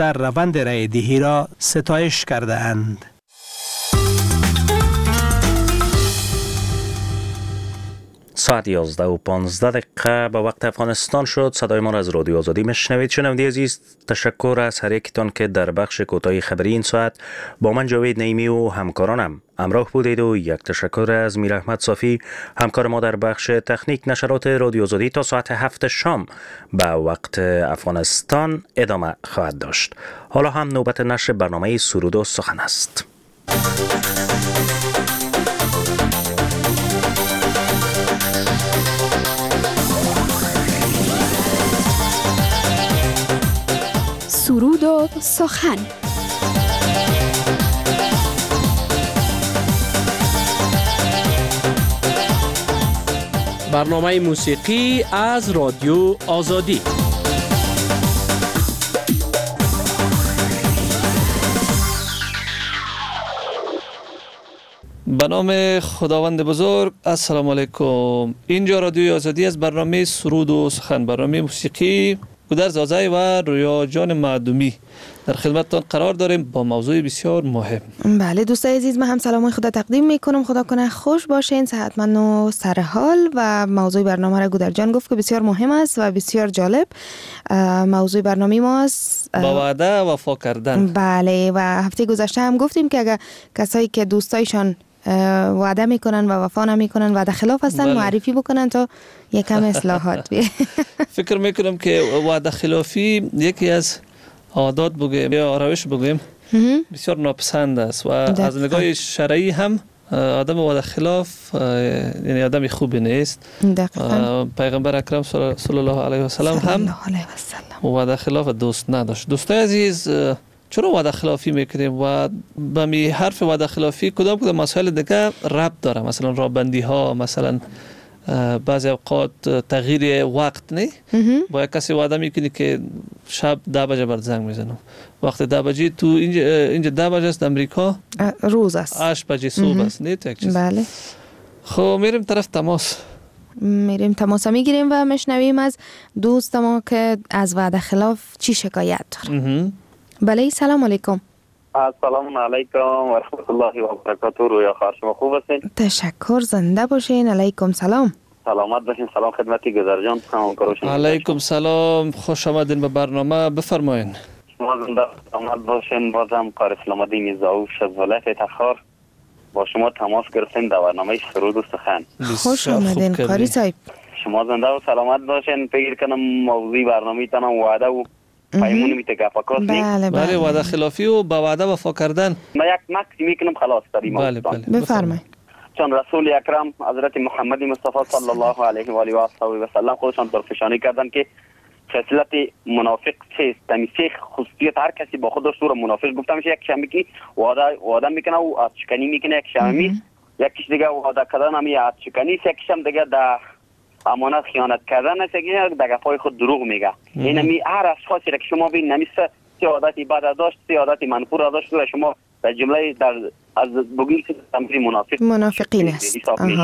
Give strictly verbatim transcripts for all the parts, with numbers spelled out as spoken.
در روند رای دهی را ستایش کرده اند. ساعت یازده و پانزده دقیقه به وقت افغانستان شد. صدای ما را از رادیو آزادی میشنوید. شنونده عزیز، تشکر از هر یکتان که در بخش کوتاه خبری این ساعت با من جاوید نعیمی و همکارانم همراه بودید و یک تشکر از میر احمد صافی همکار ما در بخش تکنیک. نشرات رادیو آزادی تا ساعت هفت شام به وقت افغانستان ادامه خواهد داشت. حالا هم نوبت نشر برنامه سرود و سخن است. سرود و سخن. برنامه موسیقی از رادیو آزادی. به نام خداوند بزرگ. السلام علیکم. اینجا رادیو آزادی از برنامه سرود و سخن، برنامه موسیقی گودرز آزای و رویا جان معدومی در خدمتتان قرار داریم با موضوع بسیار مهم. بله دوستای عزیز، من هم سلام خدا تقدیم میکنم. خدا کنه خوش باشین، صحتمند و سرحال. و موضوع برنامه را گودرز جان گفت که بسیار مهم است و بسیار جالب. موضوع برنامه ما است با وعده وفا کردن. بله، و هفته گذشته هم گفتیم که اگر کسایی که دوستایشان وعده میکنن و وفا نمیکنن، وعده خلاف هستن، بله، معرفی بکنن تا یکم اصلاحات بیه. فکر میکنم که وعده خلافی یکی از عادات بگیم یا روش بگیم بسیار ناپسند است و دقیقا. از نگاه شرعی هم آدم وعده خلاف یعنی آدم خوبی نیست. دقیقا. پیغمبر اکرم صلی الله علیه و سلم هم وعده خلاف دوست نداشت. دوستای عزیز، چرا وعده خلافی میکنیم و به می حرف وعده خلافی کدام کدام مسائل دیگه ربط داره؟ مثلا رابندی ها، مثلا بعضی اوقات تغییر وقت، نه با یک کسی وعده میکنی که شب ده بجه بر زنگ میزنم، وقت ده بجه تو اینجا اینجا ده بجه است، امریکا روز است، هشت بجه صبح است، نه یک چیز. بله. خب میریم طرف تماس میریم تماس میگیریم و میشنویم از دوست ما که از وعده خلاف چی شکایت داره. بله، سلام علیکم. السلام علیکم و رحمت الله و برکاته. رویا خواهر شما خوب هستین؟ تشکر، زنده باشین. علیکم سلام. سلامت باشین. سلام خدمتی گودرز جان. علیکم سلام، خوش آمدین به برنامه، بفرمایین. شما زنده سلامت باشین. بازم قاری اسلام الدین زاوش از ولایت تخار با شما تماس گرفتیم در برنامه سرود و سخن. خوش آمدین قاری صاحب. شما زنده و سلامت باشین. فکر کنم موضوع برنامه تان وعده و پیمون میته گپاکاست. بله بله، وعده خلافی و با وعده وفا کردن. ما یک مکسی میکنم خلاص داریم. بله بله، بفرمایید. چون رسول اکرم حضرت محمد مصطفی صلی الله علیه و آله و صحبه و سلم خودشان درفشانی کردن که خصلت منافق چیست؟ تمیسه خصوصیت هر کسی با خودش رو منافق گفته میشه. یک شمی که وعده وعده میکنه و اشکنی میکنه، یک شمی یکیش دیگه وعده کردن هم اشکنی، یکیش هم دیگه در امانت خیانت کردن است، که در گپای خود دروغ میگه. این می هر اشخاصی را که شما ببین نمیسته سی عادت بد داشت، سی عادت منفور داشت و شما در جمله در از بگید تمثیل منافق منافقین است.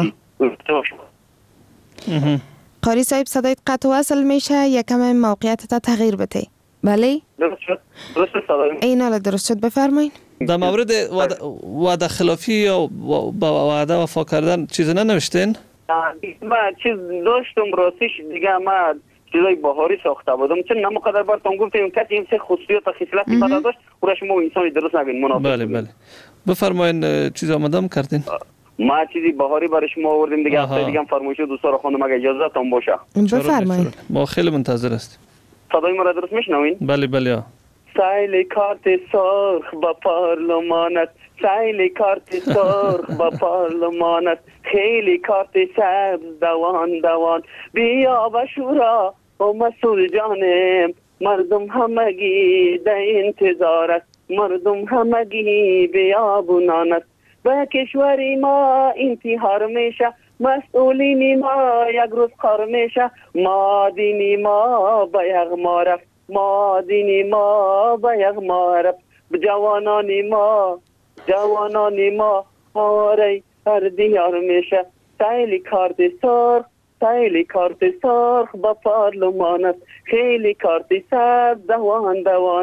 قاری صاحب صدایت قطع و وصل میشه، یکم موقعیت تا تغییر بده. بله درست شد. درست صدای این حالا درست شد. بفرمایید. در مورد وعده خلافی یا با وعده وفا کردن چیز ننوشتین؟ ما چیز داشتم راستش دیگه، ما چیزای بهاری ساخته بودم، چون نمقدر براتون گفتم کسی این سه خصوصیات و خصلت بد داشت و شما انسانی درست نبین منافق. بله بله، بفرمایید. چیز آمدم کردین؟ ما چیزی بهاری برای شما آوردیم دیگه. هفته دیگه هم فرمایش دوستا رو خواندم، اگه اجازهتون باشه. بفرمایید. ما خیلی منتظر هستیم. صدای ما را درست میشنوین؟ بله بله. سایل کارت سرخ با پارلمانت، سایل کارت سرخ با پارلمانت، خیلی کارت سبز دوان دوان، بیا و شورا و مسئول جانم، مردم همگی در انتظارت، مردم همگی بیابونانت، به کشوری ما انتحار میشه، مسئولین ما یک روز خار میشه، مادینی ما به یغما رفت، مادینی ما به یغما رفت، جوانانی ما جوانانی ما آره هر دیار میشه، سایلی کارت سرخ سایلی کارت سرخ با پارلمانت، خیلی کارت سبز دوان دوانت،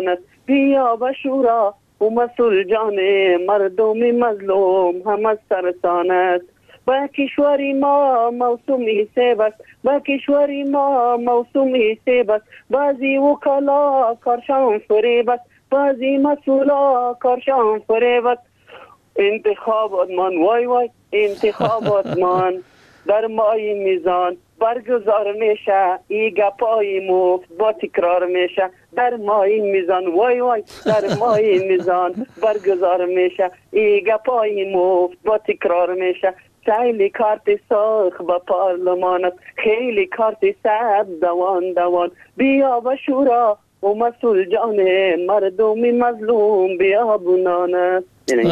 بیا و شورا و مسئول جان مردم مظلوم هم از سرطان است. با کشوری ما موسومی سیب است، با کشوری ما موسومی سیب است. بعضی وکلا کارشان فریب است، بعضی مسئولا کارشان فریب است. انتخابات من وای وای انتخابات من در مای میزان برگزار میشه، ای گپای مفت با تکرار میشه. در مای میزان وای وای در مای میزان برگزار میشه، ای گپای مفت با تکرار میشه. خیلی کارت سرخ با پارلمانت، خیلی کارت سبز دوان دوان. بیا و شورا و مسئول جان مردم مظلوم بیا بونانت.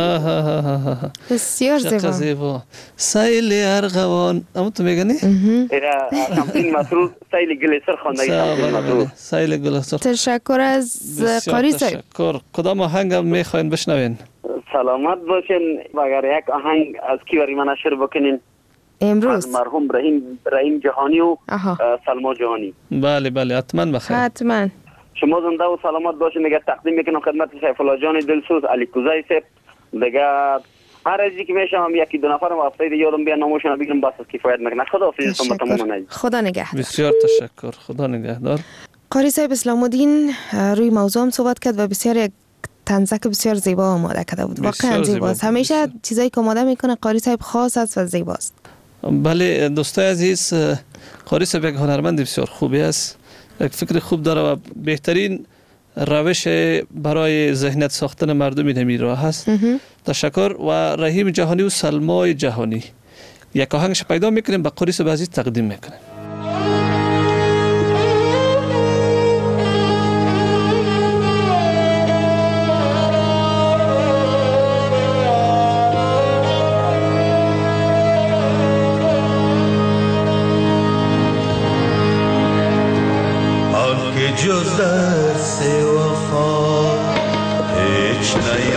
بسیار زیبا. سیل ارغوان اما تو میگنی؟ ایرا کمپین مسئول سیل گلیسر خواندگی کمپین مسئول. سیل گلیسر. تشکر از قاری صاحب. تشکر. کدام آهنگ میخواین بشنوین؟ سلامت باشین. اگر یک آهنگ از کی برای من نشر بکنین امروز از مرحوم رحیم رحیم جهانی و سلما جهانی. بله بله حتما بخیر. حتما. شما زنده و سلامت باشین. دیگه تقدیم میکنم خدمت سیف الله جان دلسوز علی کوزای صاحب. دیگه هر ازی که میشم یکی دو نفرم افتاده یادم بیان ناموشون بگم بس از کفایت میکنه. خدا حافظ شما تمام. خدا نگهدار. بسیار تشکر. خدا نگهدار. قاری صاحب اسلام الدین روی موضوع هم صحبت کرد و بسیار یک تنزک بسیار زیبا آماده کرده بود. واقعا زیباست. همیشه چیزایی که آماده میکنه قاری صاحب خاص است و زیباست. بله دوستای عزیز، قاری صاحب یک هنرمند بسیار خوبی است. یک فکر خوب داره و بهترین روش برای ذهنیت ساختن مردم این راه هست. تشکر. و رحیم جهانی و سلمای جهانی یک آهنگش پیدا میکنیم به قاری صاحب عزیز تقدیم میکنیم. جز درس وفا هیچ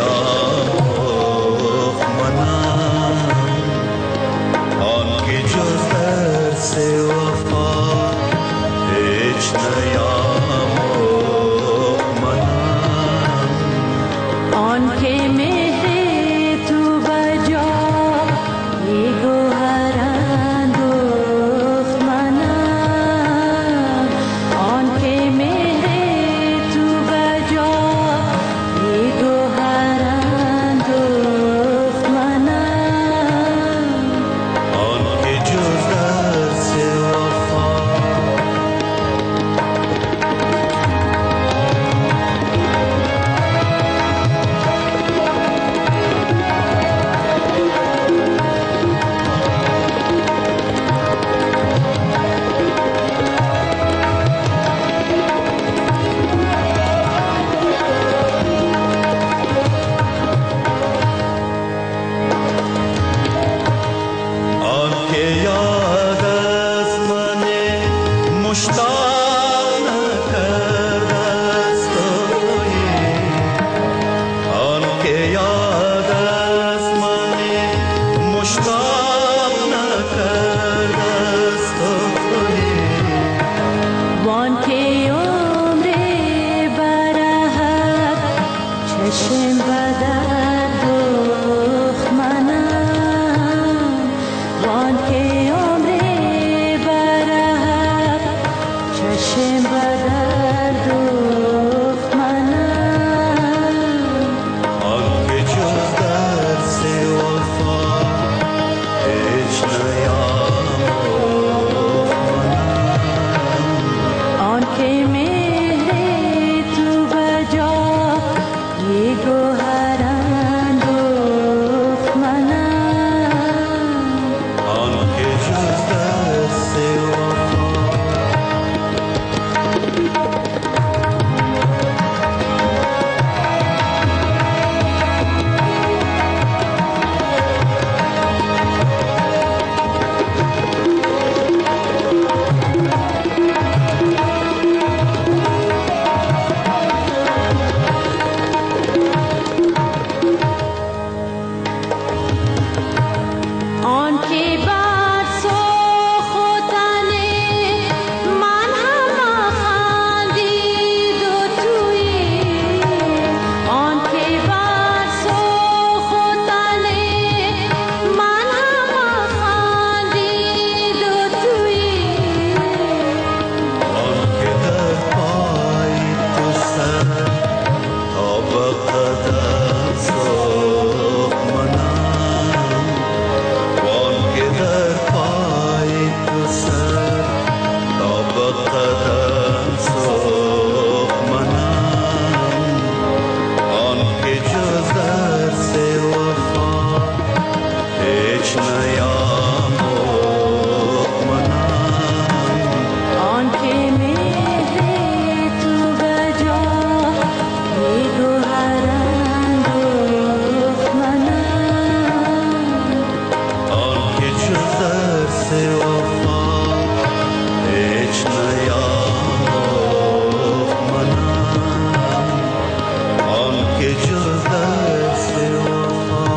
نیاموخ منم، آن که جز درس وفا هیچ نیاموخ منم، آن که مهر تو بجا ای گوهر اندوخ منم، آن که go به قدم ساخت منم وان که در پای تو سر تا به قدم ساخت منم آن که جز درس وفا هیچ نیاموخت منم آن که مهر تو به جا ای گوهر اندوخت منم آن که جز درس وفا هیچ نیاموخت منم آن که جز درس وفا.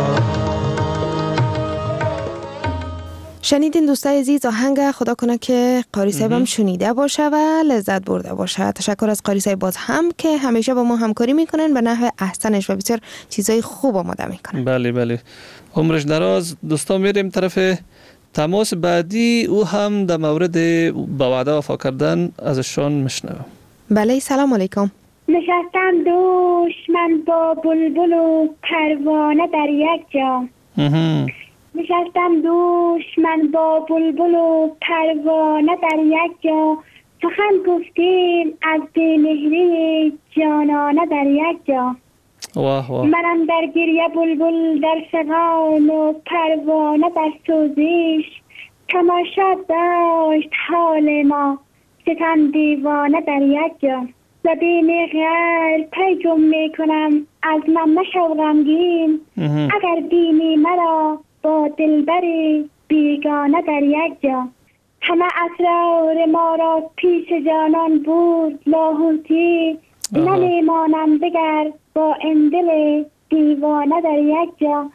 شنیدین دوستای عزیز آهنگ، خدا کنه که قاری صاحب هم شنیده باشه و لذت برده باشه. تشکر از قاری صاحب باز هم که همیشه با ما همکاری میکنن به نحو احسنش و بسیار چیزای خوب آماده میکنن. بله بله، عمرش دراز. دوستان میریم طرف تماس بعدی، او هم در مورد با وعده وفا کردن ازشان میشنوم. بله، سلام علیکم. نشستم دوش من با بلبل و پروانه در یک جا. مهم. نشستم دوش من با بلبل و پروانه در یک جا. سخن گفتیم از بینهری جانانه در یک جا. واه واه. منم در گریه بلبل در فغان و پروانه در سوزش. تماشا داشت حال ما ستم دیوانه در یک جا. زبین غیر پیجم میکنم از من مشو غمگین. مهم. اگر بینی مرا با دلبری بیگانه در یک جا. همه اسرار ما را پیش جانان بود لاهوتی. آها. نمیمانم دگر با این دل دیوانه در یک جا.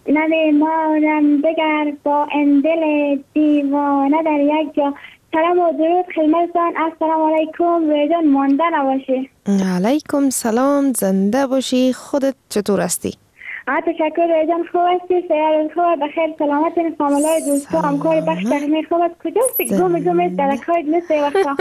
نمیمانم دگر با این دل دیوانه در یک جا. سلام و درود خدمتتان. السلام علیکم. ویدان مانده نباشی. علیکم سلام، زنده باشی. خودت چطور هستی؟ آه تشکر ویدان، خوب هستی؟ سیارت خوب؟ بخیر سلامت؟ فامیلای دوستا همکار بخش تخمی خوبت کجاستی؟ گم گم درکاید مثل وقتا.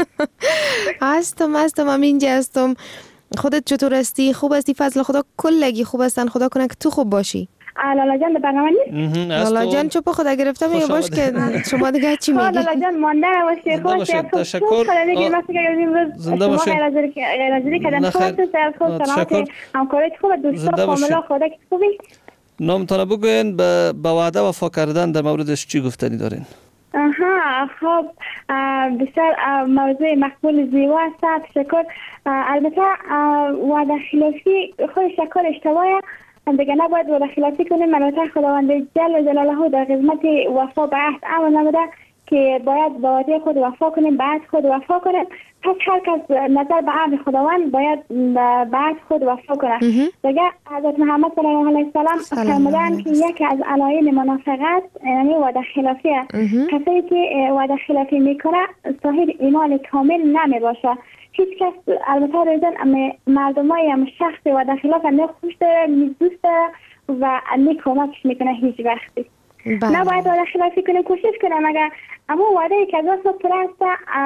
هستم هستم هم اینجا هستم. خودت چطور هستی؟ خوب هستی؟ فضل خدا کلگی خوب هستن. خدا کنه که تو خوب باشی. لالا جان به برنامه نیست؟ مهم. از لالا تو جان چوب خدا گرفته میگه خوش باش که آمدید. شما دیگه چی خواه میگی؟ لالا جان مانده نباشی. زنده خواه باشید. سیاد خوب. تشکر. خوب خدا دیگه آه. مثل که امروز زنده شما باشید. غیرازیری کردن. نه خوب خیر. هستی؟ سیاد خوب آه، سلامت تشکر. همکارت خوب دوستا زنده فامیلا باشید. خدا که خوبی؟ نامتان بگوین به با وعده وفا کردن در موردش چی گفتنی دارین؟ آها خب اه، بسیار اه، موضوع مقبول زیبا است. تشکر. اه، البته اه، وعده خلافی خود شکر اشتباهه دیگه، نباید وعده خلافی کنیم. البته خداوند جل جلاله در خدمت وفا به عهد امر نموده که باید با وعده خود وفا کنیم، به عهد خود وفا کنیم. پس هر کس نظر به عهد خداوند باید به عهد خود وفا کنه. دیگه حضرت محمد صلی الله علیه و سلم فرمودن که یکی از علائم منافقت یعنی وعده خلافیه. کسی که وعده خلافی میکنه صاحب ایمان کامل نمی باشه. هیچ کس البته روزن اما مردمای هم شخص وعده خلاف نه خوش داره نه دوست داره و نه کمکش میکنه هیچ وقتی. نباید وعده خلافی کنیم، کوشش کنیم اگر اما وعده که از وقت پر است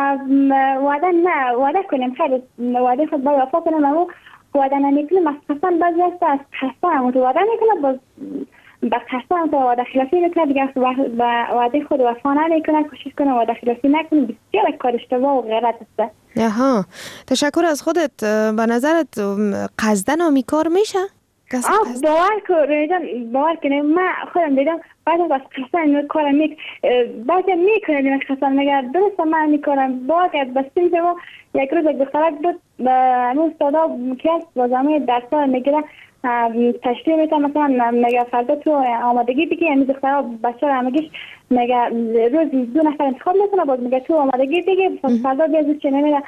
وعده نه وعده کنیم، خیلی وعده خود باید وفا کنیم. اما وعده نمیکنیم از قسم بعضی است از قسم تو وعده میکنه باز با قسم تو وعده خلافی میکنه دیگه با وعده خود وفا نمیکنه. کوشش کنیم وعده خلافی نکنیم. بسیار کار اشتباه و غلط است. آها تشکر از خودت. به نظرت قصدن آمی کار میشه؟ آه باور کنم باور کنم من خودم دیدم بعد از قسم کار میک بعضی میکنه دیگه قسم میگه درست من میکنم باید بستیم که یک روز یک دخترک بود اون استادا که بازامه درس میگیره تشریح میتونم مثلا میگه فردا تو آمادگی بگی یعنی دخترها بچه رو همگیش میگه روزی دو نفر انتخاب میکنه باز میگه تو آمادگی بگی فردا بیازید چه نمیده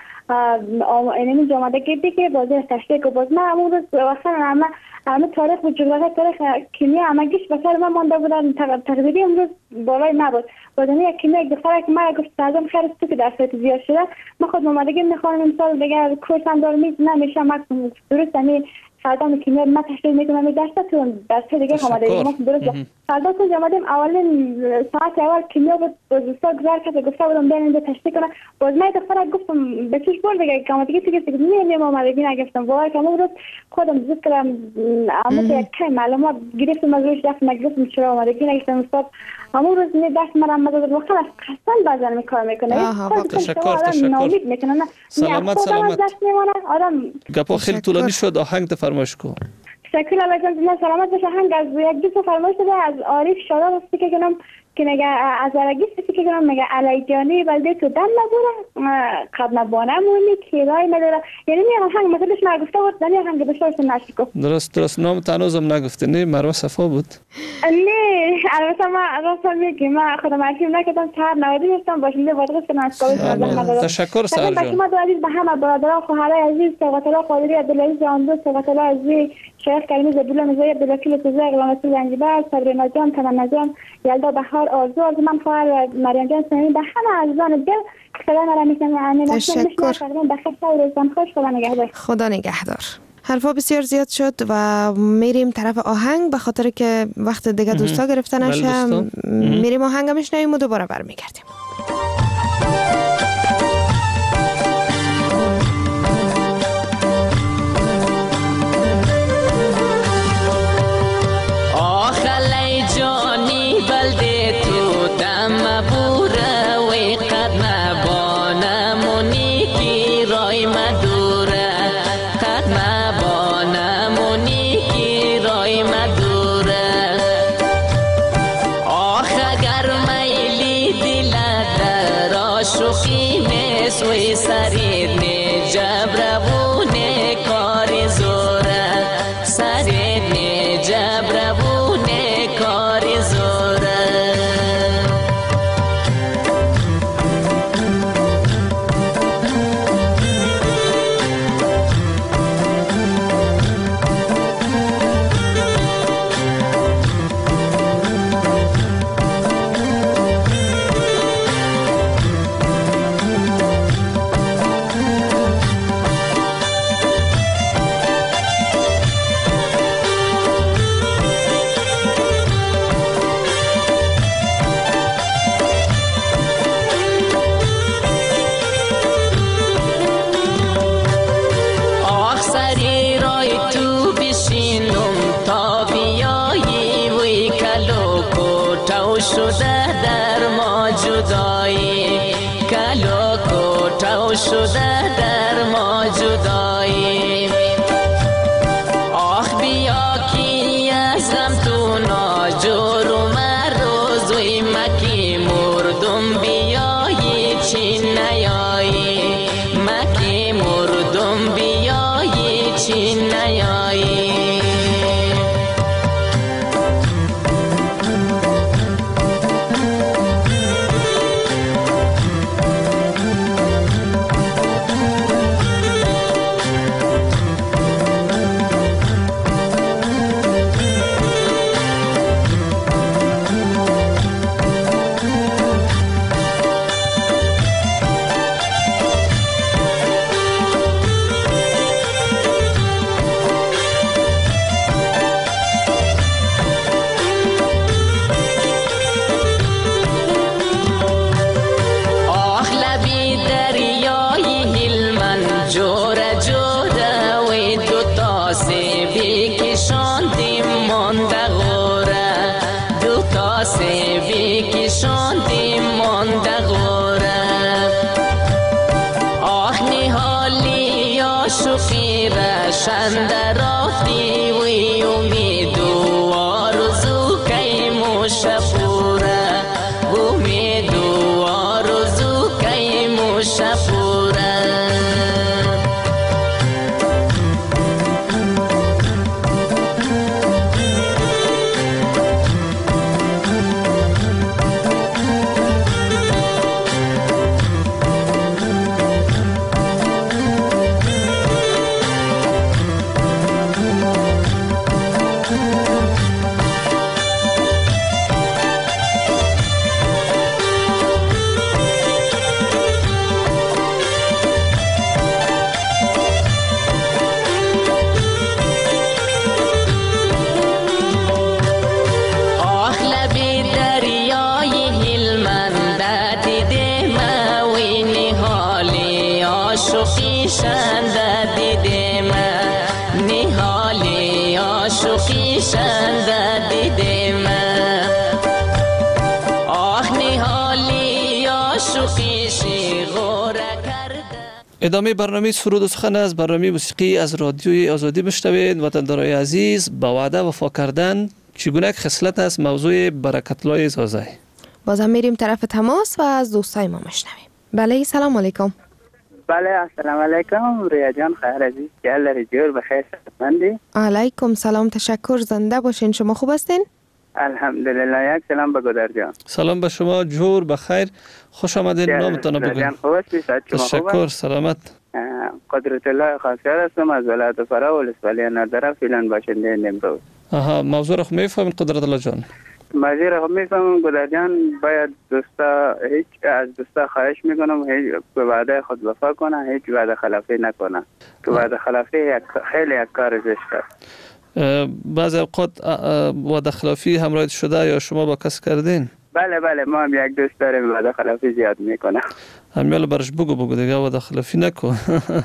اینمی آمادگی بگی بازی تشریح که باز من همون روز وقتا همه همه تاریخ و جغرافی تاریخ کیمیا همگیش بسر من مانده بودن تقریبی امروز بالای نبود بازمی یک کیمیا یک دختره که من گفت سازم خیلی تو که درست زیاد شده من خود آمادگی میخوام مثال دیگه کورس هم دارم نمیشه من درست همی فردا میکنم من تشریف میکنم دسته تو دسته دیگه آماده ما درست فردا تو آمدیم اولین ساعت اول کیمیا بود دوستا گذار کرد گفته بودم بریم اینجا تشریف کنم باز من دفعه گفتم به چش بر دیگه آمادگی دیگه دیگه نمیام آمادگی نگفتم باور کنم روز خودم زود کردم اما یک کم معلومات گرفتم از روش دست نگفتم چرا آمادگی نگفتم استاد همون روز می دست مرا مدد وقت از قسم بازار میکار میکنه تشکر تشکر نامید میکنه سلامت سلامت آدم گپا خیلی طولانی شد آهنگ فرمایش کو تشکر الله جان سلامت باشه آهنگ از یک دو تا فرمایش داده از عارف شاداب است که کنم که میگه از ارگیس که کنم میگه علی جانی بلده تو دم نبوره قد نبانه مونی که رای نداره یعنی میگم آهنگ مثلش ما گفته بود دنیا آهنگ بسیارش نشکو درست درست نام تنوزم نگفته نه مروه صفا بود نه البته ما راستم میگم ما خودم ارکیم نکردم چهار نودی هستم باشنده بادرس کنم تشکر سر جان شما دو عزیز به همه برادران خواهرای عزیز ثروت الله قادری عبدالعزیز جاندو ثروت الله عزیز شیخ کریمی زبیلا مزای عبدالوکیل سوزه غلام زنجبر صبرینا جان تمنا جان یلدا بهار آرزو از من خواهر مریم جان سنی به همه عزیزان دل خدا مرا میکنم تشکر خدا نگهدار. حرفا بسیار زیاد شد و میریم طرف آهنگ به خاطر که وقت دیگه دوستا گرفته نشه میریم آهنگ میشنویم و دوباره برمیگردیم. شده در ما جدایی آخ بیا کی از غم تو ناجور و مروزوی مکی مردم بیایی چی نیایی مکی مردم بیایی چی نیایی شندر آفتی وی امید و آرزو کی مشپوره امید و آرزو کی مشپوره عاشقی شنده دیدم آه نهالی عاشقی شیغوره کرده. ادامه برنامه سرود و سخن از برنامه موسیقی از رادیوی آزادی میشنوید. وطندارای عزیز، با وعده وفا کردن چگونه خصلت است موضوع برکت الله زازای. بازم میریم طرف تماس و از دوستای ما میشنویم. بله سلام علیکم. بله السلام علیکم ریا جان، خیر عزیز، که الله جور بخیر سلامتی. علیکم سلام، تشکر، زنده باشین. شما خوب هستین؟ الحمدلله. یک سلام به گودر جان. سلام به شما، جور بخیر، خوش آمدین. نامتان بگوین. خوب هستی؟ تشکر، سلامت. قدرت الله خاصیار هستم از ولایت فرا ولسوالی نردره، فعلا باشنده نمروز. آها، موضوع رو میفهمین قدرت الله جان؟ موضوع رو میفهمم گودر جان. باید دوستا هیچ از دوستا خواهش میکنم هیچ به وعده خود وفا کنه، هیچ وعده خلافی نکنه. که وعده خلافی خیلی یک کار زشت است. بعضی اوقات وعده خلافی همراه شده یا شما با کس کردین؟ بله بله، ما هم یک دوست داریم وعده خلافی زیاد میکنه. همیالا برش بگو بگو دیگه وعده خلافی نکن.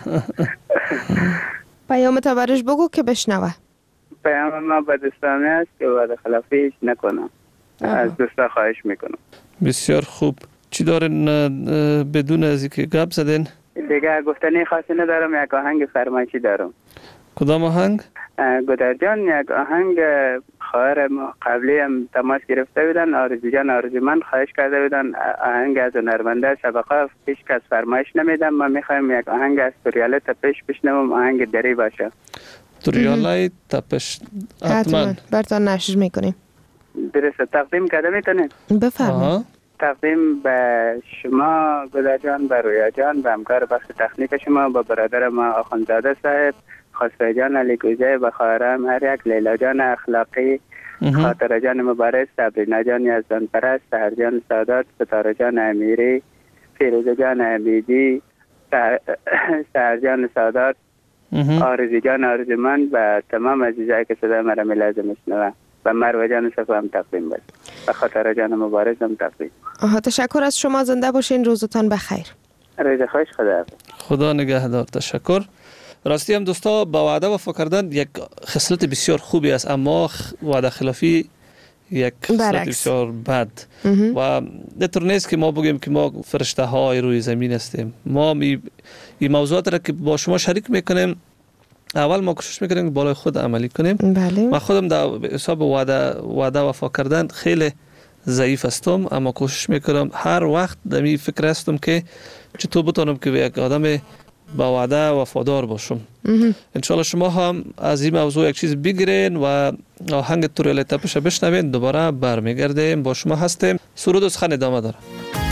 پیام تا برش بگو که بشنوه. پیام ما به دوستانه است که وعده خلافی هیچ نکنم. از دوستا خواهش میکنم. بسیار خوب. چی دارین بدون از اینکه گپ زدین؟ دیگه گفتنی خاصی ندارم، یک آهنگ فرمایشی دارم. کدام آهنگ؟ گودر جان، یک آهنگ خواهر ما قبلی هم تماس گرفته بودن، آرزو جان آرزو من خواهش کرده بودن آهنگ از هنرمنده سابقه پیش کس فرمایش نمیدم. ما میخوایم یک آهنگ از توریاله تپش بشنوم، آهنگ دری باشه. توریاله تپش حتما برتان نشر میکنیم. درسته، تقدیم کرده میتونیم؟ بفرمایید. تقدیم به شما گودر جان، به رویا جان، به همکار بخش تکنیک شما، به برادر ما آخوندزاده صاحب، خسرو جان علی کوزه، به خواهرم هر یک، لیلا جان اخلاقی، خاطر جان مبارز، صبرینا جان یزدان پرست، سحر جان سادات، ستاره جان امیری، فیروزه جان عبیدی، سحر جان سادات، آرزو جان آرزومند، و تمام عزیزایی که صدا مرا لازم میشنوند. و مروه جان صفا هم تقدیم بست. و خاطر جان مبارز هم تقدیم. آها، تشکر از شما، زنده باشین، روزتان بخیر. روز خوش، خدا خدا نگهدار. تشکر. راستی هم دوستا، با وعده وفا کردن یک خصلت بسیار خوبی است، اما وعده خلافی یک خصلت بسیار بد. و نطور نیست که ما بگیم که ما فرشته های روی زمین هستیم. ما می این موضوعات را که با شما شریک میکنیم، اول ما کوشش میکنیم که بالای خود عملی کنیم. بله. من خودم در حساب وعده وعده وفا کردن خیلی ضعیف هستم، اما کوشش میکنم هر وقت در این فکر هستم که چطور بتونم که یک آدم با وعده وفادار باشم. انشالله شما هم از این موضوع یک چیز بگیرین و آهنگ توریاله تپش بشنوین. دوباره برمیگردیم، با شما هستیم. سرود و سخن ادامه داره.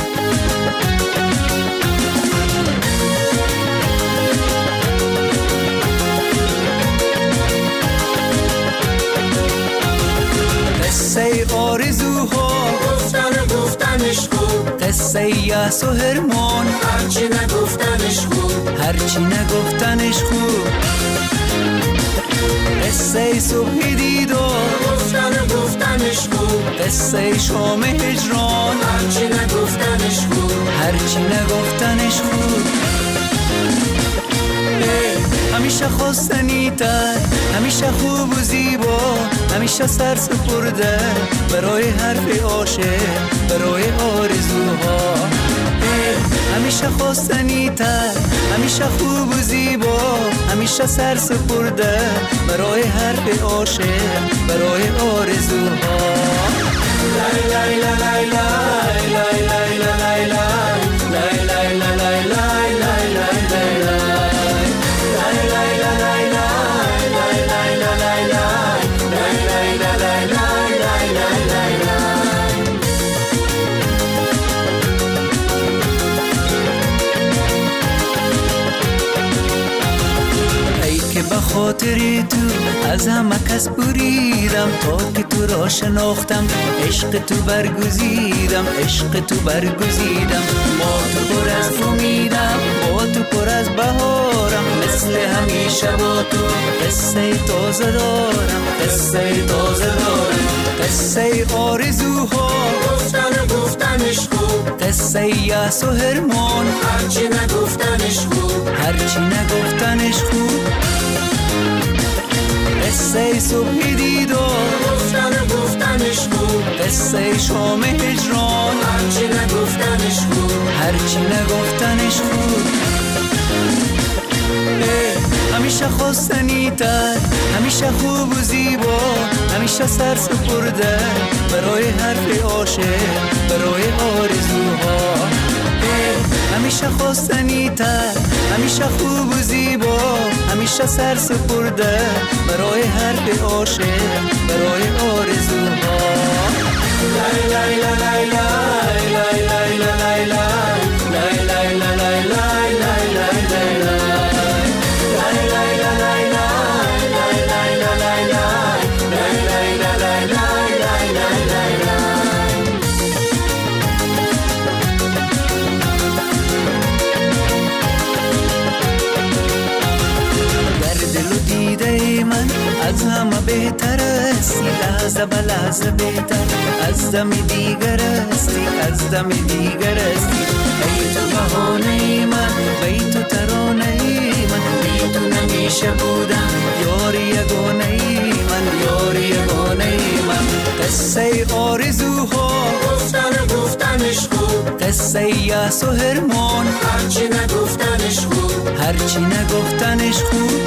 قصه آرزوها گفتن گفتنش خوب، قصه یأس و هرمان هرچی نگفتنش خوب، هرچی نگفتنش خوب، قصه صبح دیدار گفتن گفتنش خوب، قصه شام هجران هرچی نگفتنش خوب، هرچی نگفتنش خوب. همیشه خواستنی تر، همیشه خوب و زیبا، همیشه سر سپرده برای حرف عاشق، برای آرزوها. همیشه خواستنی تر، همیشه خوب و زیبا، همیشه سر سپرده برای حرف عاشق، برای آرزوها. لای لای لای لای لای لای لای لای لای لای لای لای لای لای. به خاطر تو از همه کس بریدم، تا که تو را شناختم عشق تو برگزیدم، عشق تو برگزیدم. با تو پر از امیدم، با تو پر از بهارم، مثل همیشه با تو قصه تازه دارم، قصه تازه دارم. قصه آرزوها گفتن گفتنش خوب، قصه یأس و هرمان هرچی نگفتنش خوب، هرچی نگفتنش خوب. قصه صبح دیدار گفتن و گفتنش خوب قصه شام هجران هرچی نگفتنش خوب هرچی نگفتنش خوب همیشه خواستنی تر همیشه خوب و زیبا همیشه سر سپرده برای حرف عاشق برای آرزوها همیشه خواستنی تر همیشه خوب و زیبا همیشه سر سپرده برای حرف عاشق برای آرزوها لای لای لای لای لای لای لای لای لای لای لای لای لای لای از همه بهتر استی لحظه به لحظه بهتر از دم دیگر استی از دم دیگر استی ای تو بهانه من ای تو ترانه من بی تو نمیشه بودم یاری یگانه من یاری یگانه من قصه آرزوها گفتن و گفتنش خوب قصه یأس و حرمان هرچی نگفتنش خوب هرچی نگفتنش خوب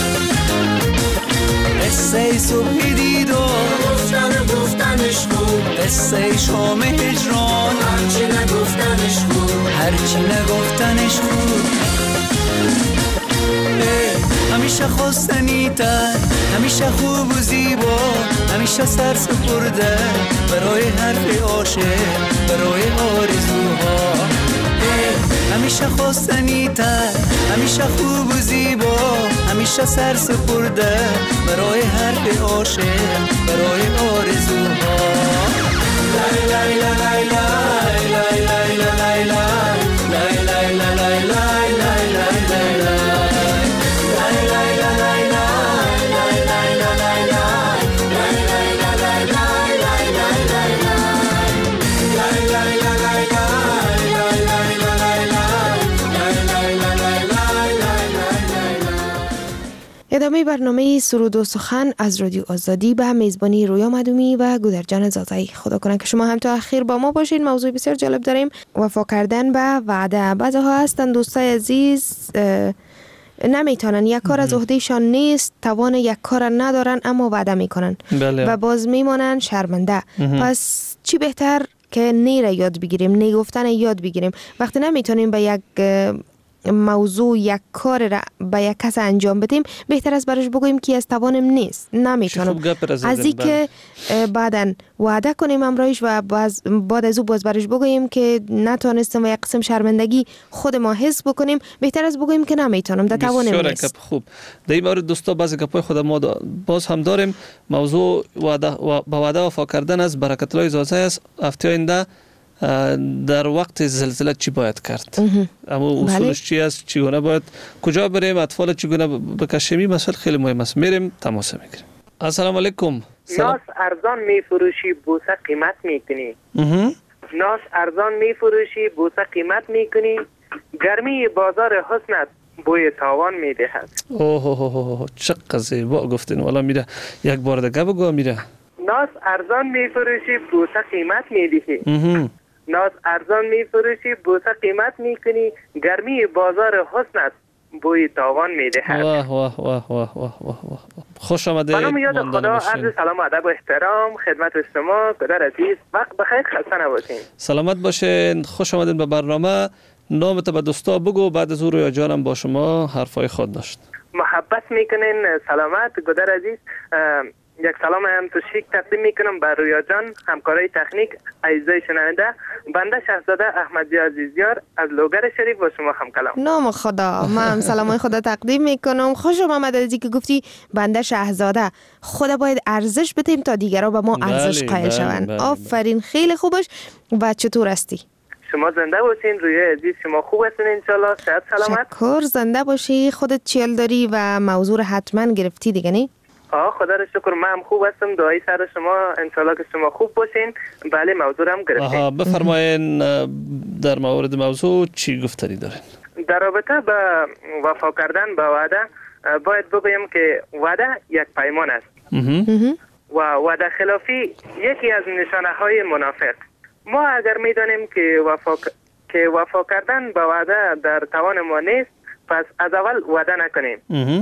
قصه صبح دیدار گفتن و گفتنش خوب قصه شام هجران هرچی نگفتنش خوب هرچی نگفتنش خوب همیشه خواستنی تر همیشه خوب و زیبا همیشه سر سپرده برای حرف عاشق برای آرزوها همیشه خواستنی تر همیشه خوب و زیبا همیشه سر سپرده برای حرف عاشق برای آرزوها لای لای لای لای لای لای لای لای لای لای لای لای ادامه برنامه سرود و سخن از رادیو آزادی به میزبانی رویا مدومی و گودرجان زازایی. خدا کنه که شما هم تا اخیر با ما باشین. موضوع بسیار جالب داریم، وفا کردن به وعده. بعضی‌ها هستن دوستای عزیز نمیتونن، یک کار از عهدهشان نیست، توان یک کار ندارن اما وعده میکنن بله. و باز میمانن شرمنده. پس چی بهتر که نیره یاد بگیریم، نگفتن یاد بگیریم. وقتی نمیتونیم به یک موضوع یک کار را به یک کس انجام بدیم، بهتر است برش بگوییم که از توانم نیست، نمیتونم. از این که بعداً وعده کنیم امرایش و باز بعد از او باز برش بگوییم که نتونستم و یک قسم شرمندگی خود ما حس بکنیم، بهتر است بگوییم که نمیتونم، در توانم نیست. خوب. در این مورد دوستا بعضی گپای خود ما باز هم داریم. موضوع وعده و با وعده وفا کردن از برکت الله زازه است. هفته آینده در وقت زلزله چی باید کرد؟ اما اصولش چی است؟ چگونه باید کجا بریم؟ اطفال چگونه بکشیم؟ مسئله خیلی مهم است. میریم تماس میگیریم. السلام علیکم. ناس ارزان میفروشی بوسه قیمت میکنی. ناس ارزان میفروشی بوسه قیمت میکنی. گرمی بازار حسنت بوی تاوان میدهد. اوه اوه اوه چقدر زیبا گفتین. والا میره یک بار دیگه بگو. میره ناس ارزان میفروشی بوسه قیمت میدهی. ناز ارزان میفروشی بوسه قیمت میکنی. گرمی بازار حسنت بوی تاوان میدهد. واه واه واه واه واه واه. خوش آمدید. سلام یاد خدا، عرض سلام و ادب و احترام خدمت شما پدر عزیز. وقت بخیر، خسته نباشین. سلامت باشین. خوش آمدید به برنامه. نامت به دوستا بگو، بعد از او رویا جانم با شما حرفای خود داشت. محبت میکنین. سلامت گدر عزیز. یک سلام هم تشویق تقدیم میکنم بر رویا جان، همکارای تکنیک، عزیزای شنونده. بنده شهزاده احمدی عزیزیار از لوگر شریف با شما هم کلام. نام خدا. من هم سلامای خدا تقدیم میکنم. خوش آمد از که گفتی بنده شهزاده. خدا باید ارزش بدیم تا دیگران به ما ارزش قائل شوند. آفرین، خیلی خوبش. و چطور هستی؟ شما زنده باشین رویا عزیز. شما خوب هستین انشالله؟ صحت سلامت؟ شکر. زنده باشی. خودت چیل داری و موضوع حتما گرفتی دیگه نی؟ آه خدا را شکر، من هم خوب هستم. دعای سر شما انشالله که شما خوب باشین. بله موضوع هم گرفتین. آها بفرمایین در مورد موضوع چی گفتنی دارین؟ در رابطه با وفا کردن با وعده باید بگویم که وعده یک پیمان است و وعده خلافی یکی از نشانه های منافق. ما اگر میدانیم که وفا که وفا کردن به وعده در توان ما نیست، پس از اول وعده نکنیم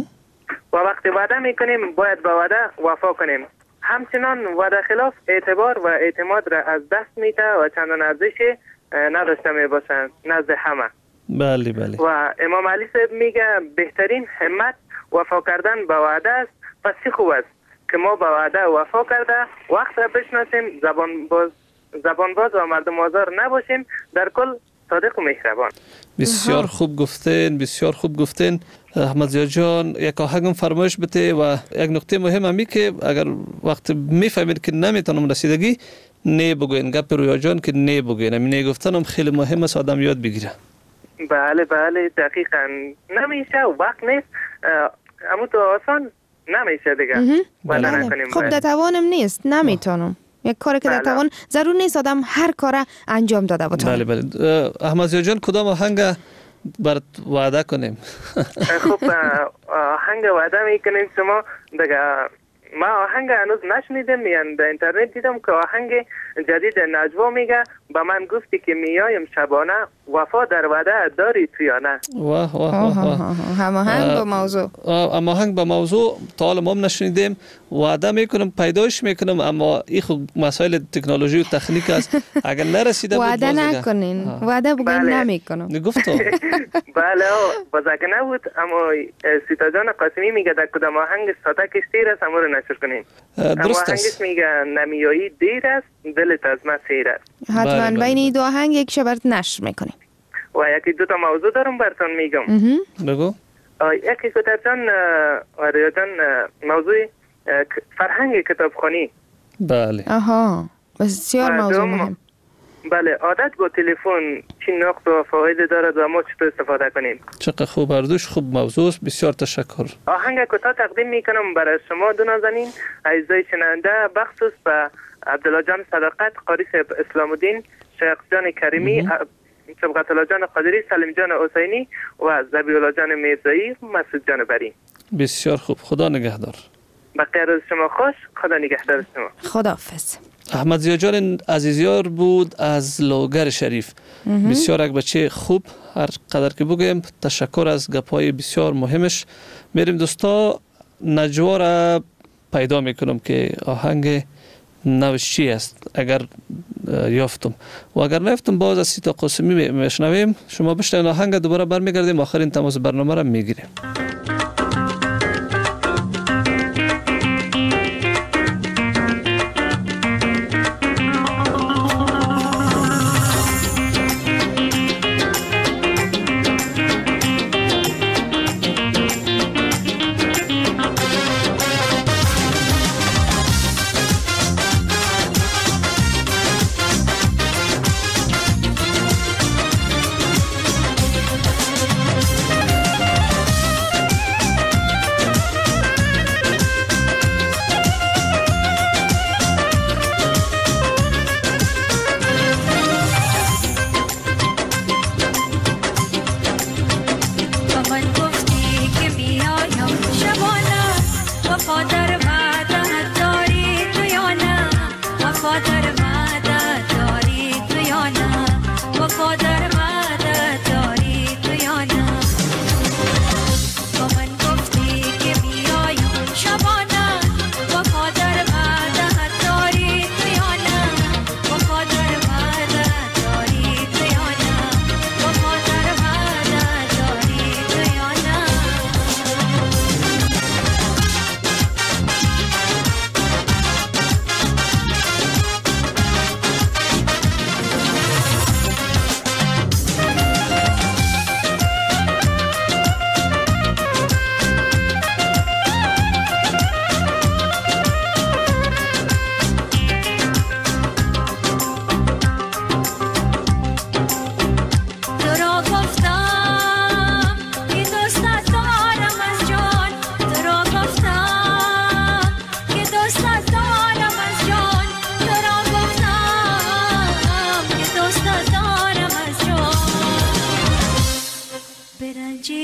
و وقتی وعده میکنیم باید به وعده وفا کنیم. همچنان وعده خلاف اعتبار و اعتماد را از دست میده و چندان ارزشی نداشته میباشند نزد همه. بله بله. و امام علی صاحب میگه بهترین همت وفا کردن به وعده است. پس چی خوب است که ما به وعده وفا کرده وقت را بشناسیم، زبان باز زبان باز و مردم آزار نباشیم، در کل صادق و مهربان. بسیار خوب گفتین، بسیار خوب گفتین. احمد ضیا جان یک آهنگم فرمایش بده و یک نکته مهم همی که اگر وقت میفهمید که نمیتونم رسیدگی نه بگوین، گپ رویا جان که نه بگوین، همین نه گفتن هم خیلی مهم است آدم یاد بگیره. بله بله دقیقاً نمیشه و وقت نیست، اما تو آسان نمیشه دیگه. بله. خب در توانم نیست، نمیتونم. یک کاری که در توان ضرور نیست آدم هر کار انجام داده باشه. بله بله. احمد ضیا جان کدام آهنگ بر وعده کنیم؟ خب آهنگ وعده میکنیم شما دیگه. ما آهنگ هنوز نشنیدم، یعنی در اینترنت دیدم که آهنگ جدید نجوا میگه به من گفتی که میایم شبانه، وفا در وعده داری تو یا نه؟ واه واه واه. هماهنگ با موضوع. هماهنگ با موضوع تا حالا ما نشنیدیم. وعده میکنم پیداش میکنم، اما این خود مسائل تکنولوژی و تکنیک است. اگر نرسیده بود وعده نکنین، وعده بگیم نمیکنم. نگفتم. بله باز اگه نبود، اما سیتا جان قاسمی میگه در کدام آهنگ ساده کشتیر است امور نشر کنین. درست است. میگه نمیایی دیر است دلت از من سیر است. حتما بین این دو آهنگ یک شبرت نشر میکنیم. و یکی دو تا موضوع دارم براتون میگم. بگو. یکی کتاب جان آریا جان موضوع فرهنگ کتابخوانی. بله. آها بسیار موضوع مهم. بله عادت با تلفن چی نقص و فواید دارد و ما چطور استفاده کنیم؟ چقدر خوب اردوش، خوب موضوع است. بسیار تشکر. آهنگ کوتاه تقدیم میکنم برای شما دو نازنین عزیزای شنونده، بخصوص به عبدالله جان صداقت، قاری صاحب اسلام الدین، شیخ جان کریمی، سبقت الله جان قادری، سلیم جان حسینی و ذبیح الله جان میرزایی، مسعود جان بری. بسیار خوب. خدا نگهدار. بقیه روز شما خوش. خدا نگهدار شما. خداحافظ. احمد ضیا جان عزیزیار بود از لوگر شریف. بسیار یک بچه خوب، هر قدر که بگویم تشکر از گپ‌های بسیار مهمش. میریم دوستا نجوا را پیدا میکنم که آهنگ نوش چی است اگر یافتم و اگر نیافتم باز از سیتا قاسمی میشنویم. شما بشنوین آهنگ، دوباره برمیگردیم آخرین تماس برنامه را میگیریم.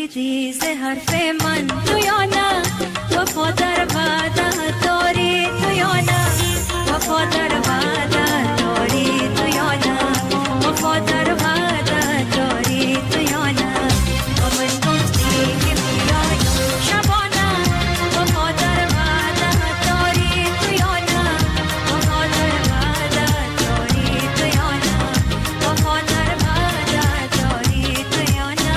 شنیدی ز حرف من تو یا نه وفادار وعده داری تو یا نه وفادار وعده داری تو یا نه وفادار وعده داری تو یا نه با من گفتی که بیایم شبانه وفادار وعده داری تو یا نه وفادار وعده داری تو یا نه وفادار وعده داری تو یا نه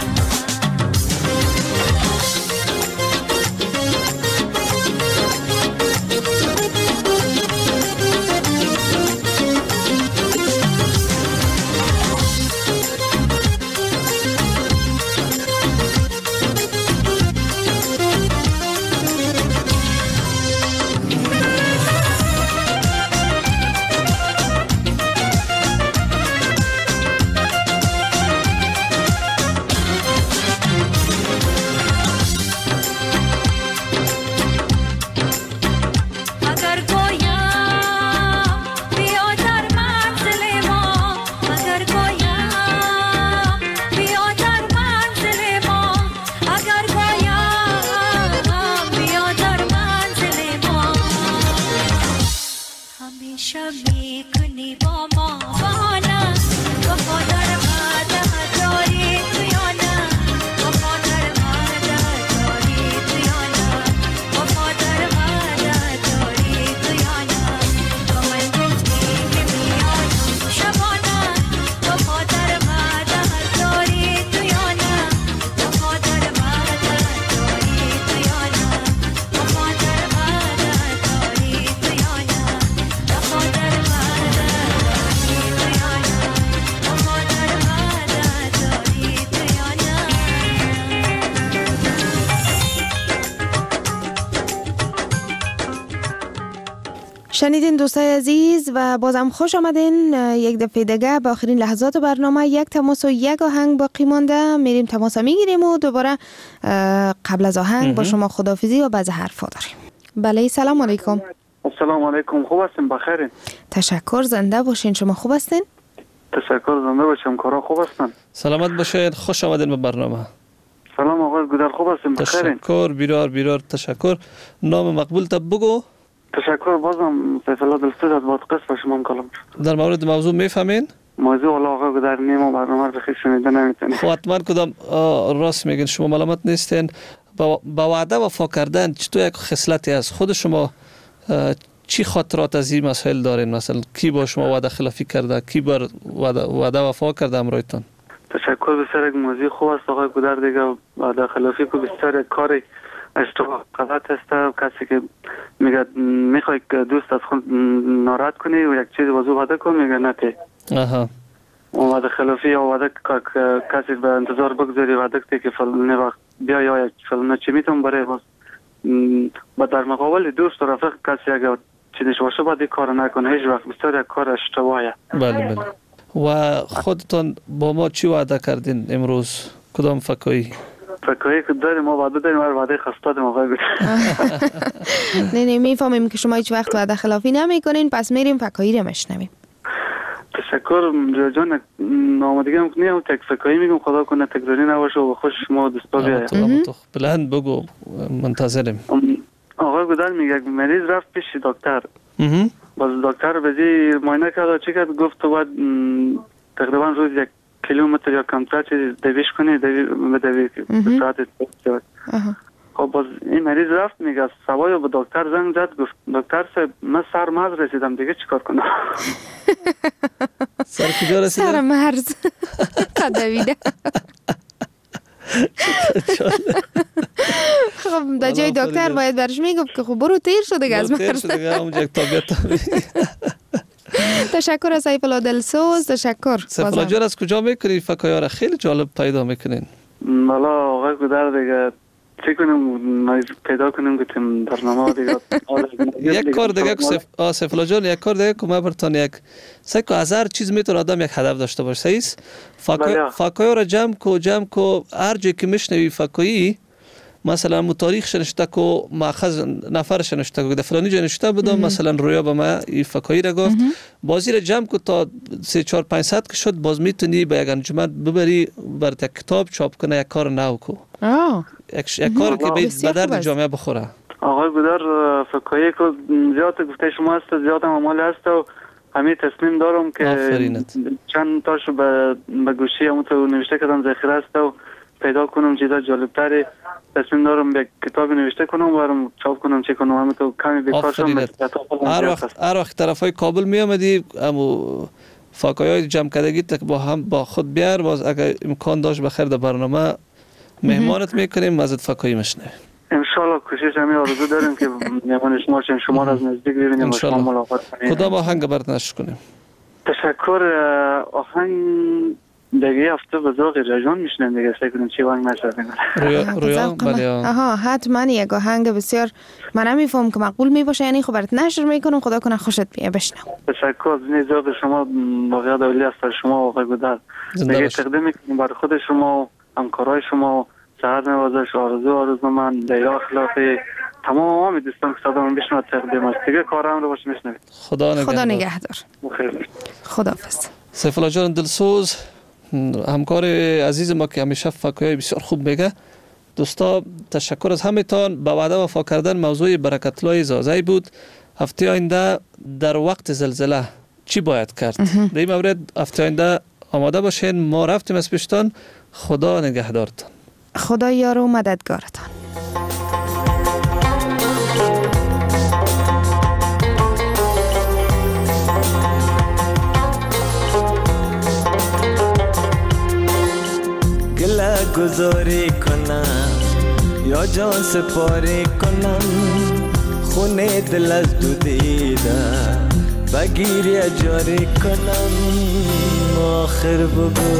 اگر گویم بیا در منزل ما اگر گویم بیا در منزل ما اگر گویم بیا در منزل ما همیشه میکنی با ما بهانه وفادار وعده داری تو یا نه وفادار وعده داری تو یا نه وفادار وعده داری تو یا نه با من گفتی که بیایم شبانه وفادار وعده داری تو یا نه وفادار وعده داری تو یا نه وفادار وعده داری تو یا نه وفادار وعده داری تو یا نه وفادار وعده داری تو یا نه شنیدین دوستای عزیز و بازم خوش آمدین یک دفعه دیگه به آخرین لحظات برنامه. یک تماس و یک آهنگ باقی مانده، میریم تماس میگیریم و دوباره اه، قبل از آهنگ با شما خداحافظی و بعض حرفا داریم. بله سلام علیکم. السلام علیکم، خوب هستین؟ بخیرین؟ تشکر، زنده باشین. شما خوب هستین؟ تشکر، زنده باشم. کارا خوب هستن؟ سلامت باشید، خوش آمدین به برنامه. سلام آقای گودر، خوب هستین؟ بخیرین؟ تشکر، بیرار بیرار تشکر. نام مقبول تا بگو. تشکر، بازم سیف الله دلسوز از بادغیس با شما کلام. در مورد موضوع میفهمین؟ موضوع والا آقای گودر نیم برنامه رو بخیر شنیده نمیتونی. خب حتما کدام آه، راست میگین، شما ملامت نیستین. با, با وعده وفا کردن چطور یک خصلتی از خود شما آه، چی خاطرات از این مسائل دارین؟ مثلا کی با شما وعده خلافی کرده، کی بر وعده, وعده وفا کرده امرایتون؟ تشکر، بسیار یک موضوع خوب است آقای گودر. دیگه وعده خلافی که بسیار یک کاری اشتباه غلط است. کسی که میگه میخوای که دوست از خود ناراحت کنی و یک چیز وضو وعده کن، میگه نه تی آها. وعده خلافی یا وعده که کسی به انتظار بگذاری وعده که که فلانه وقت بیا یا یک فلانه چی میتون برای باز با در مقابل دوست و رفیق کسی اگر چیزش باشه باید کار نکنه. هیچ وقت بسیار یک کار اشتباهه. بله بله. و خودتان با ما چی وعده کردین امروز؟ کدام فکایی؟ فکایی که داریم ما وعده داریم، هر وعده خسته داریم آقای گودر. نه نه میفهمیم که شما هیچ وقت وعده خلافی نمی کنین، پس میریم فکایی رو میشنویم. تشکر جان. آمادگی هم کنیم تک فکایی میگم، خدا کنه تکراری نباشه و خوش شما دوستا بیاید. بلند بگو، منتظریم. آقای گودر میگه یک مریض رفت پیش دکتر، باز دکتر بزی معاینه کرد، چی کرد؟ گفت تو باید تقریبا روز یک کیلومتر یا کمتر چیز دویش کنی، دوی بدوی به ساعت دوید. خب باز این مریض رفت میگه سوای به دکتر زنگ زد، گفت دکتر صاحب من سر مرز رسیدم، دیگه چیکار کنم؟ سر کجا رسیدم؟ سر مرز دویده. خب در جای دکتر باید برش میگفت که خب برو تیر شو دیگه از مرز. تشکر از سیف الله دلسوز. تشکر. سیف الله جان از کجا میکنی فکایا را؟ خیلی جالب پیدا میکنین. والا آقای گودر دیگه چی کنیم پیدا کنیم که تیم برنامه دیگه. یک کار دیگه که سیف سیف الله جان، یک کار دیگه که ما برتون یک سعی که از هر چیز میتونه آدم یک هدف داشته باشه. صحیح است؟ فکایا را جمع کو جمع کو هر جایی که میشنوی فکایی مثلا مو تاریخ نوشته کو ماخذ نفرش نوشته کو در فلانی جا نوشته بودم مثلا رویا به ما این فکایی را گفت بازی را جمع کو تا سه چهار پنجصد که شد باز میتونی به یک انجمن ببری بر یک کتاب چاپ کنه یک کار نو کو یک, یک کار که به درد جامعه بخوره. آقای گودر فکایی که زیاد گفته شما هست زیاد هم عمال هست و همین تصمیم دارم که آفرینت. چند تاشو به به گوشی همون تو نوشته کردم ذخیره است و پیدا کنم چیزا جالب‌تری تصمیم دارم به کتاب نوشته کنم برام چاپ کنم چه کنم همون تو کمی بیکار شدم. هر وقت هر وقت طرفای کابل می آمدی امو فاکایای جمع کردگی تک با هم با خود بیار باز اگر امکان داشت بخیر در برنامه مهمانت میکنیم ازت فاکایی مشنویم. ان شاء الله کوشش همین آرزو داریم که مهمان شما شما شما را از نزدیک ببینیم و شما ملاقات کنیم. خدا آهنگ برات نشر کنیم. تشکر. آهنگ دیگه هفته به ذوق رجان میشنم دیگه فکر کنم چی آهنگ نشر کنم. رویا رویا بله. آها حتما یک آهنگ بسیار من نمیفهم که مقبول می باشه یعنی خب برات نشر میکنم خدا کنه خوشت بیاد بشنو. تشکر از ذوق شما واقعا دولی است شما آقای گودر. دیگه تقدیم میکنم برای خود شما و همکارای شما سعادت نوازش آرزو آرزو من لیلا اخلاقی تمام دوستان که صدا من بشنوه تقدیم است دیگه کارم رو باشه میشنوید. خدا نگهدار. خدا نگهدار. بخیر. خداحافظ. سیف الله جان دلسوز همکار عزیز ما که همیشه فکایی بسیار خوب میگه. دوستا تشکر از همتان. با وعده وفا کردن موضوع برکت الله زازی بود. هفته آینده در وقت زلزله چی باید کرد؟ در این مورد هفته آینده آماده باشین. ما رفتیم از پیشتان. خدا نگهدارتان. خدا یار و مددگارتان. گله گذاری کنم یا جان سپاری کنم خونه دل از دو دیده بگیری جاری کنم آخر بگو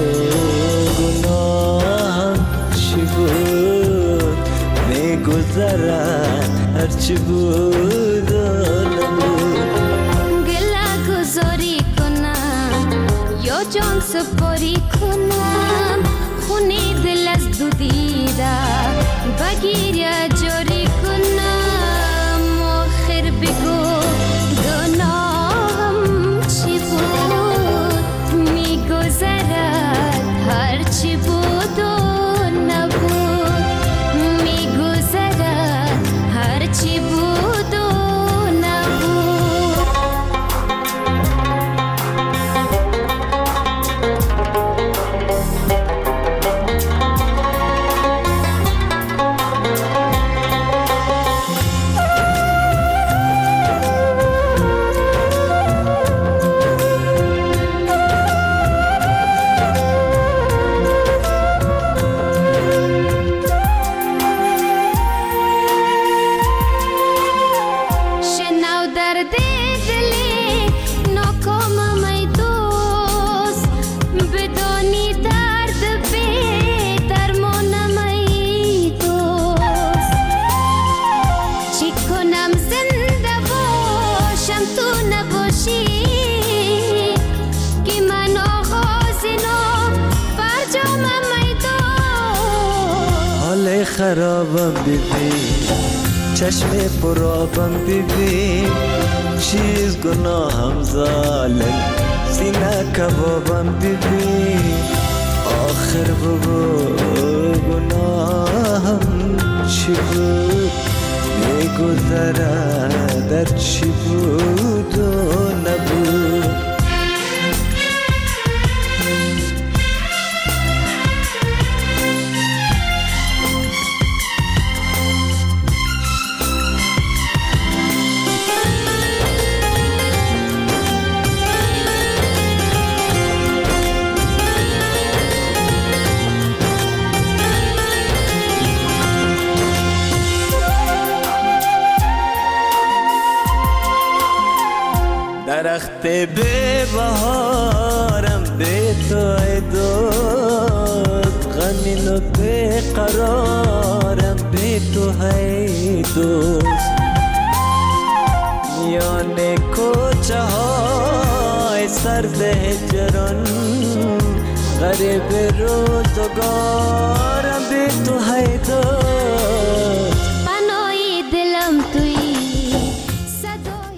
گناهم چی بود میگذرد هرچی بود و نبود گله گذاری کنم یا جان سپاری کنم خونه دل از دو دیده بگیر جاری کنم آخر بگو گناهم چی بود میگذرد هرچی بود و نبود میگذرد هرچی بود و نبود. خرابم ببین چشم پرابم ببین چیز گناهم ظالم سینه کبابم ببین آخر بگو گناهم چی بود میگذره در چی بود و نبود. درخت به بهارم به تو ای دوست غمین و به قرارم به تو ای دوست میان کوچه های سرد هجران غریب روزگارم به تو ای دوست